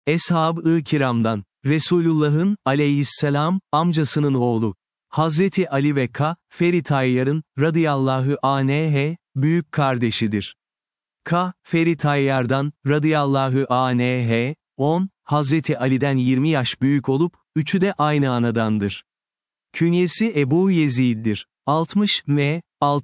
Eshab-ı kiramdan, Resulullah'ın, aleyhisselam, amcasının oğlu, Hazreti Ali ve Feri Tayyar'ın, radıyallahu anh, büyük kardeşidir. Feri Tayyar'dan, radıyallahu anh, 10, Hazreti Ali'den 20 yaş büyük olup, üçü de aynı anadandır. Künyesi Ebu Yezid'dir. 60 m.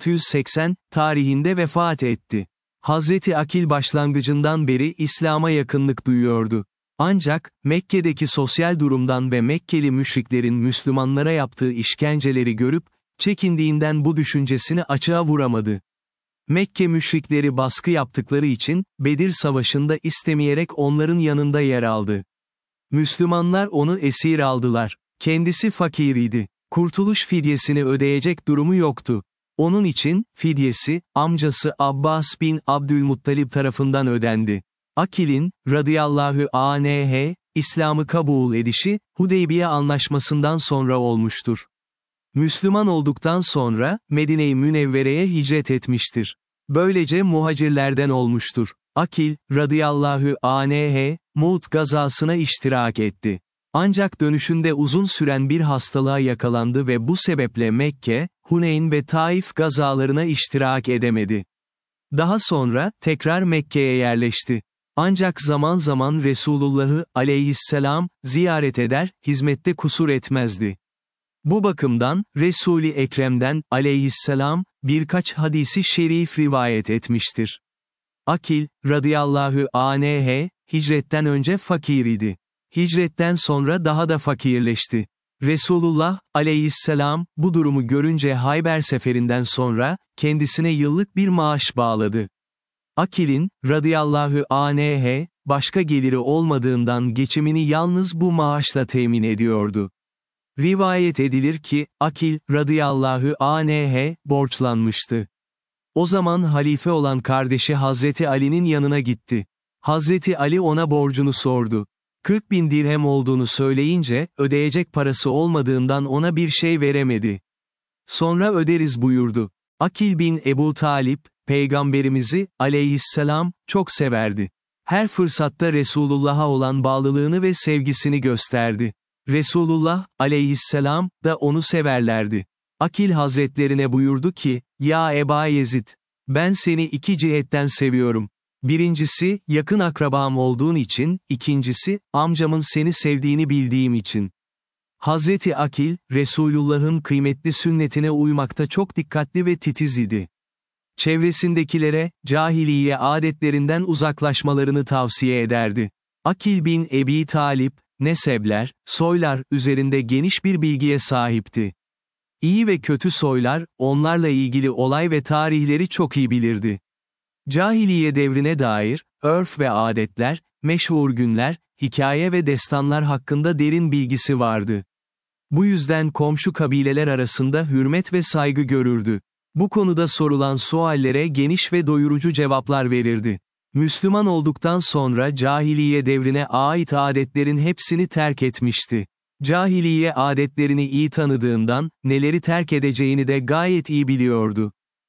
680, tarihinde vefat etti. Hazreti Akil başlangıcından beri İslam'a yakınlık duyuyordu. Ancak, Mekke'deki sosyal durumdan ve Mekkeli müşriklerin Müslümanlara yaptığı işkenceleri görüp, çekindiğinden bu düşüncesini açığa vuramadı. Mekke müşrikleri baskı yaptıkları için, Bedir Savaşı'nda istemeyerek onların yanında yer aldı. Müslümanlar onu esir aldılar. Kendisi fakir idi. Kurtuluş fidyesini ödeyecek durumu yoktu. Onun için, fidyesi, amcası Abbas bin Abdülmuttalib tarafından ödendi. Akil'in, radıyallahu anh, İslam'ı kabul edişi, Hudeybiye anlaşmasından sonra olmuştur. Müslüman olduktan sonra, Medine-i Münevvere'ye hicret etmiştir. Böylece muhacirlerden olmuştur. Akil, radıyallahu anh, Mu't gazasına iştirak etti. Ancak dönüşünde uzun süren bir hastalığa yakalandı ve bu sebeple Mekke, Huneyn ve Taif gazalarına iştirak edemedi. Daha sonra, tekrar Mekke'ye yerleşti. Ancak zaman zaman Resulullah'ı, aleyhisselam, ziyaret eder, hizmette kusur etmezdi. Bu bakımdan, Resul-i Ekrem'den, aleyhisselam, birkaç hadisi şerif rivayet etmiştir. Akil, radıyallahu anh, hicretten önce fakir idi. Hicretten sonra daha da fakirleşti. Resulullah, aleyhisselam, bu durumu görünce Hayber seferinden sonra, kendisine yıllık bir maaş bağladı. Akil'in, radıyallahu anh, başka geliri olmadığından geçimini yalnız bu maaşla temin ediyordu. Rivayet edilir ki, Akil, radıyallahu anh, borçlanmıştı. O zaman halife olan kardeşi Hazreti Ali'nin yanına gitti. Hazreti Ali ona borcunu sordu. 40.000 dirhem olduğunu söyleyince, ödeyecek parası olmadığından ona bir şey veremedi. Sonra öderiz buyurdu. Akil bin Ebu Talip, Peygamberimizi, aleyhisselam, çok severdi. Her fırsatta Resulullah'a olan bağlılığını ve sevgisini gösterdi. Resulullah, aleyhisselam, da onu severlerdi. Akil hazretlerine buyurdu ki, ya Eba Yezid, ben seni iki cihetten seviyorum. Birincisi, yakın akrabam olduğun için, ikincisi, amcamın seni sevdiğini bildiğim için. Hazreti Akil, Resulullah'ın kıymetli sünnetine uymakta çok dikkatli ve titiz idi. Çevresindekilere, cahiliye adetlerinden uzaklaşmalarını tavsiye ederdi. Akil bin Ebi Talip, nesepler, soylar üzerinde geniş bir bilgiye sahipti. İyi ve kötü soylar, onlarla ilgili olay ve tarihleri çok iyi bilirdi. Cahiliye devrine dair, örf ve adetler, meşhur günler, hikaye ve destanlar hakkında derin bilgisi vardı. Bu yüzden komşu kabileler arasında hürmet ve saygı görürdü. Bu konuda sorulan suallere geniş ve doyurucu cevaplar verirdi. Müslüman olduktan sonra cahiliye devrine ait adetlerin hepsini terk etmişti. Cahiliye adetlerini iyi tanıdığından, neleri terk edeceğini de gayet iyi biliyordu.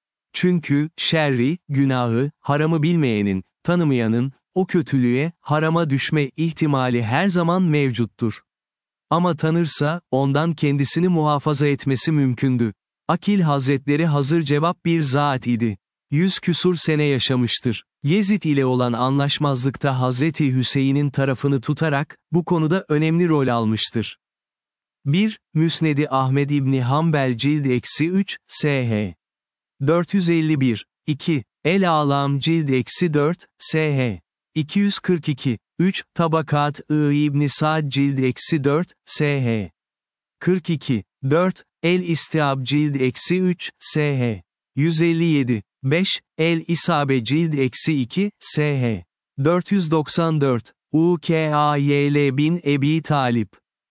Çünkü, şerri, günahı, haramı bilmeyenin, tanımayanın, o kötülüğe, harama düşme ihtimali her zaman mevcuttur. Ama tanırsa, ondan kendisini muhafaza etmesi mümkündü. Akil Hazretleri hazır cevap bir zat idi. 100 küsur sene yaşamıştır. Yezid ile olan anlaşmazlıkta Hazreti Hüseyin'in tarafını tutarak, bu konuda önemli rol almıştır. 1. Müsned-i Ahmed İbni Hanbel cild -3, sh. 451. 2. El-Alam cild -4, sh. 242. 3. Tabakat-ı İbni Sa'd cild -4, sh. 42. 4. El-İstiab cild -3, sh. 157. 5. El-İsabe cild -2, sh. 494. Ukayl bin Ebi Talip